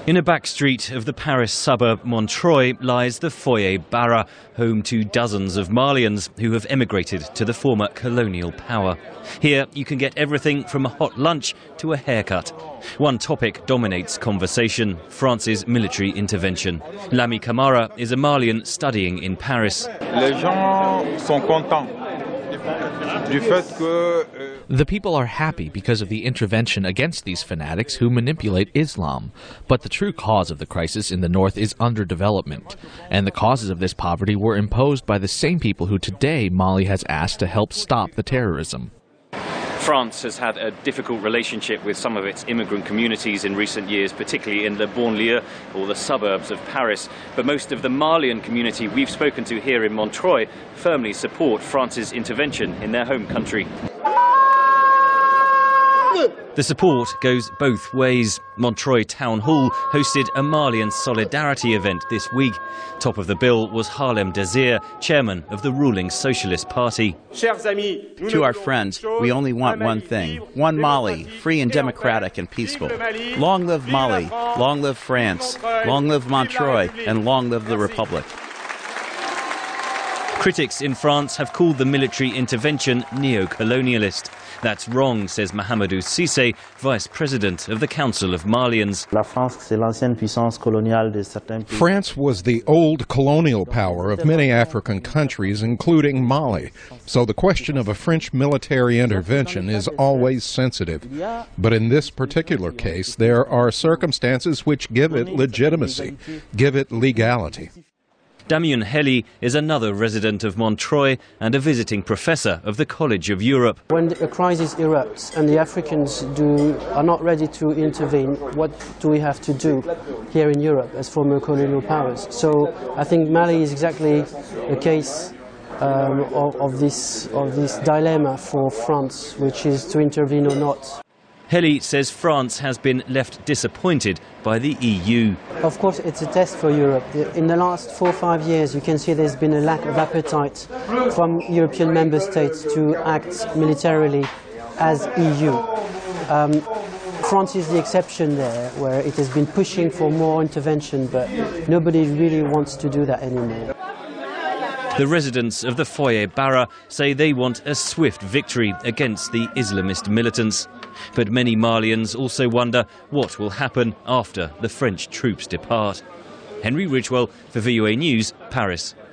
In a back street of the Paris suburb Montreuil lies the Foyer Barra, home to dozens of Malians who have emigrated to the former colonial power. Here you can get everything from a hot lunch to a haircut. One topic dominates conversation: France's military intervention. Lami Camara is a Malian studying in Paris. Les gens sont contents du fait que The people are happy because of the intervention against these fanatics who manipulate Islam. But the true cause of the crisis in the north is underdevelopment. And the causes of this poverty were imposed by the same people who today Mali has asked to help stop the terrorism. France has had a difficult relationship with some of its immigrant communities in recent years, particularly in the banlieue, or the suburbs of Paris. But most of the Malian community we've spoken to here in Montreuil firmly support France's intervention in their home country. The support goes both ways. Montreuil Town Hall hosted a Malian solidarity event this week. Top of the bill was Harlem Désir, chairman of the ruling Socialist Party. To our friends, we only want one thing: one Mali, free and democratic and peaceful. Long live Mali, long live France, long live Montreuil, and long live the Republic. Critics in France have called the military intervention neo-colonialist. That's wrong, says Mahamadou Cissé, vice president of the Council of Malians. France was the old colonial power of many African countries, including Mali. So the question of a French military intervention is always sensitive. But in this particular case, there are circumstances which give it legitimacy, give it legality. Damien Hely is another resident of Montreuil and a visiting professor of the College of Europe. When a crisis erupts and the Africans are not ready to intervene, what do we have to do here in Europe as former colonial powers? So I think Mali is exactly a case of this dilemma for France, which is to intervene or not. Hely says France has been left disappointed by the EU. Of course, it's a test for Europe. In the last 4 or 5 years, you can see there's been a lack of appetite from European member states to act militarily as EU. France is the exception there, where it has been pushing for more intervention, but nobody really wants to do that anymore. The residents of the Foyer Barra say they want a swift victory against the Islamist militants. But many Malians also wonder what will happen after the French troops depart. Henry Ridgewell for VOA News, Paris.